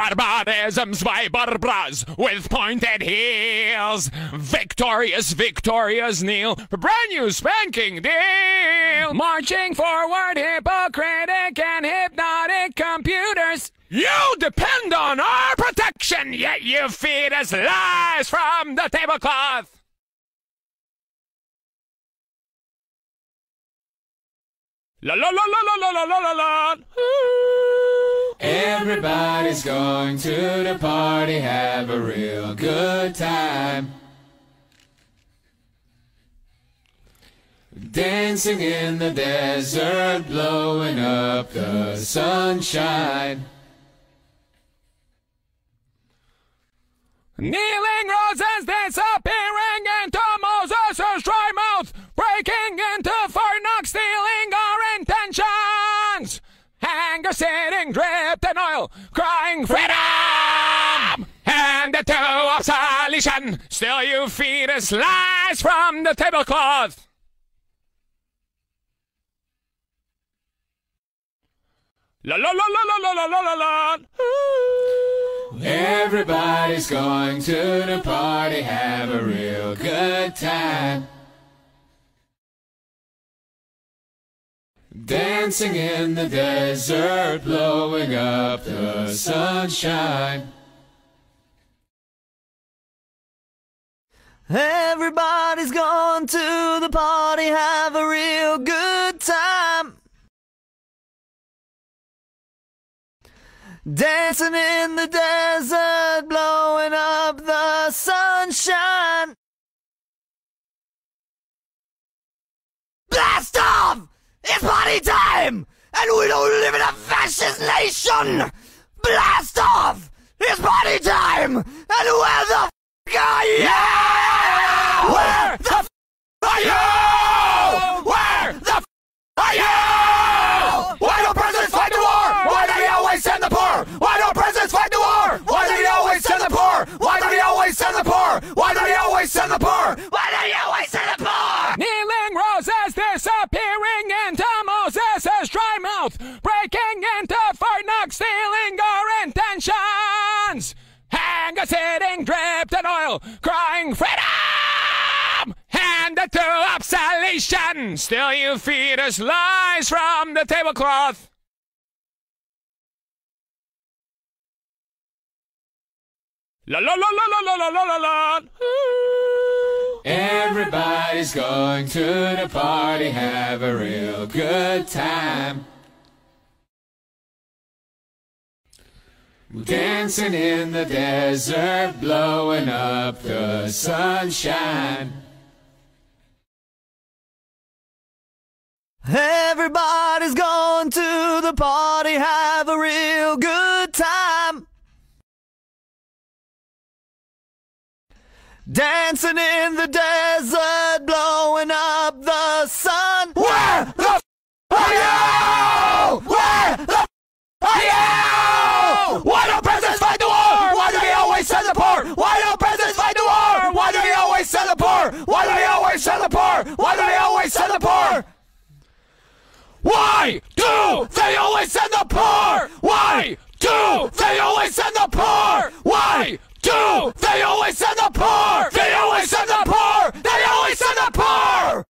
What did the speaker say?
Barbarisms by Barbras with pointed heels. Victorious, victorious kneel for brand new spanking deal. Marching forward, hypocritic and hypnotic computers. You depend on our protection, yet you feed us lies from the tablecloth. La la la la la la la la la. Everybody's going to the party, have a real good time. Dancing in the desert, blowing up the sunshine. Kneeling roses disappearing into Moses' dry mouth, breaking into Fort Knox, stealing our intentions. Anger sitting dripped in oil, crying freedom! Handed to obsolescence, still you feed us lies from the tablecloth. La la la la la la la la la. Everybody's going to the party, have a real good time. Dancing in the desert, blowing up the sunshine. Everybody's going to the party, have a real good time. Dancing in the desert, blowing up the sunshine. Blast off! It's party time! And we don't live in a fascist nation! Blast off! It's party time! And where the f*** are you? Yeah! Where the f*** are you? Where the f*** are you? Why don't presidents fight the war? Why do they always send the poor? Why don't presidents fight the war? Why do they always send the poor? Why do they always send the poor? Why do they always send the poor? Why do they always send the poor? Kneeling roses disappearing into Moses' dry mouth, breaking into Fort Knox, stealing our intentions. Anger sitting dripped in oil, crying freedom! Handed to obsolescence, still you feed us lies from the tablecloth. La la la la la la la la la. Everybody's going to the party, have a real good time. Dancing in the desert, blowing up the sunshine. Everybody's going to the party, have a real good time. Dancing in the desert, blowing up the sun. Where the f*** are you? Where the f*** are you? Why don't presidents fight the war? Why do they always send the poor? Why don't presidents fight the war? Why do they always send the poor? Why do they always send the poor? Why do they always send the poor? Why do they always send the poor? Why do they always send the poor? Why do they always send the poor? They always send the poor! They always send the poor!